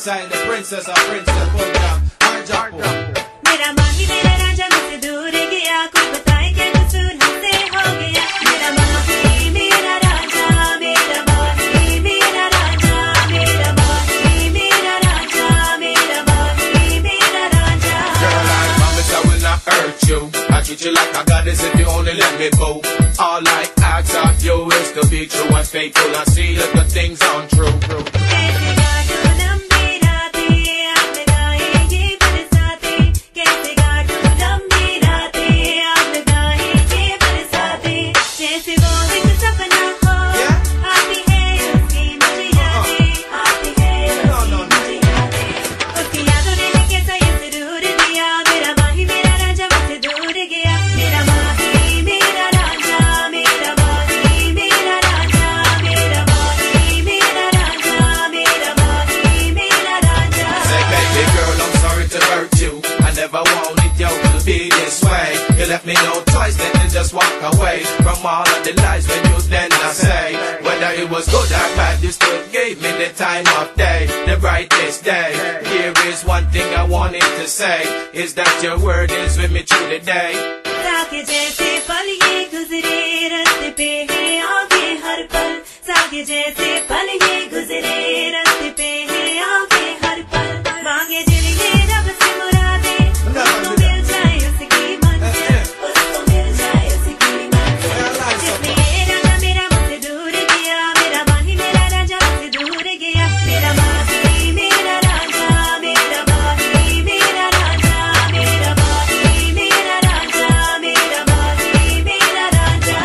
alongside the princess of Princess Punjab, Harjapur. मेरा माही मेरा राजा मुझसे दूर गया, कोई बताए क्या कसूर हमसे हो गया। मेरा माही मेरा राजा, मेरा माही मेरा राजा, मेरा माही मेरा राजा, मेरा माही मेरा राजा। Girl, I promise I will not hurt you. I treat you like a goddess if you only let me go. All I ask of you is to be true and faithful and see that the things untrue. कैसे काटूं लंबी रातें, आप लगाएंगे बरसातें। कैसे काटूं लंबी रातें, आप लगाएंगे बरसातें। जैसे वो एक सपना हो, आती है उसकी मुझे यादें, आती है उसकी मुझे यादें। उसकी यादों ने कैसा ये सुरूर दिया, मेरा माही मेरा राजा मुझसे दूर गया। मेरा माही मेरा राजा, मेरा माही मेरा राजा, मेरा माही मेरा राजा, मेरा माही मेरा राजा। Say, baby girl, I'm sorry to hurt you. I never wanted you to be this way. You left me no choice then to just walk away from all of the lies when you then I say. Whether it was good or bad, you still gave me the time of day, the brightest day. Here is one thing I wanted to say, is that your word is with me through the day. साके जैसे पल ये गुजरे रास्ते पे है आगे हर पल, साके जैसे पल ये गुजरे रास्ते पे है आगे हर पल। मांगे दिल ये रब से मुरादे, उसको मिल जाए उसकी मंजिल, उसको मिल जाए उसकी मंजिल। जिसने ये राजा मेरा मुझसे दूर गया, मेरा माही मेरा राजा मुझसे दूर गया। मेरा माही मेरा राजा, मेरा माही मेरा राजा, मेरा माही मेरा राजा, मेरा माही मेरा राजा।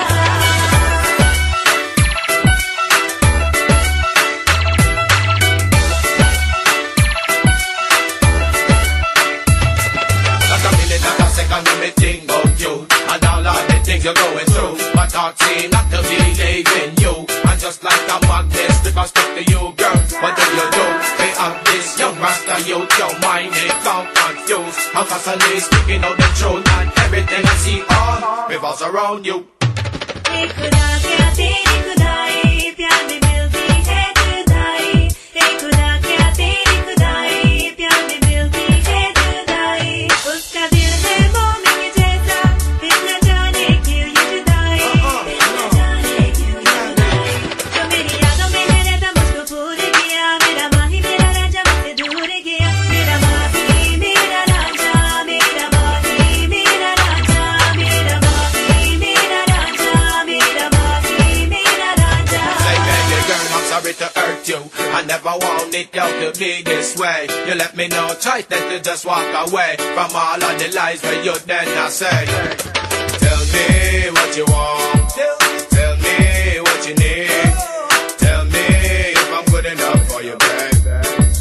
Like a minute, not a second, let me think of you and all of the things you're going through. My thoughts seem not to believe in you, and just like a magnet, stick I stick to you, girl. What do you do? They have this young rasta youth, your mind it can't confuse. I'm constantly speaking out the truth, and everything I see all revolves around you. एक खुदा क्या तेरी खुदाई, प्यार में मिलती है जुदाई। एक खुदा क्या तेरी खुदाई, प्यार में मिलती है जुदाई। उसका दिल है मोमी के जैसा, फिर न जाने क्यों ये जुदाई, फिर न जाने क्यों ये जुदाई। जो मेरी यादों में है रहता मुझको भूल गया, मेरा माही मेरा राजा मुझसे दूर गया। मेरा माही मेरा राजा, मेरा माही मेरा राजा, मेरा माही मेरा राजा, मेरा माही मेरा राजा। Say, baby girl, I'm sorry to hurt you. I never wanted you to be this way. You left me no choice than to just walk away from all of the lies that you then I say. Tell me what you want. Tell me what you need. Tell me if I'm good enough for you, baby.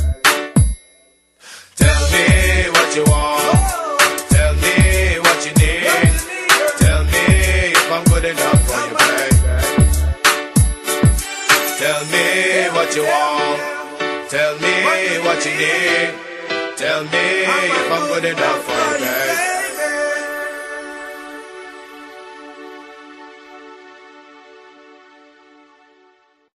Tell me what you want. Tell me what you need. Tell me if I'm good enough for you, baby. Tell me what you want. Tell me what you need. Tell me if I'm good enough for you, baby.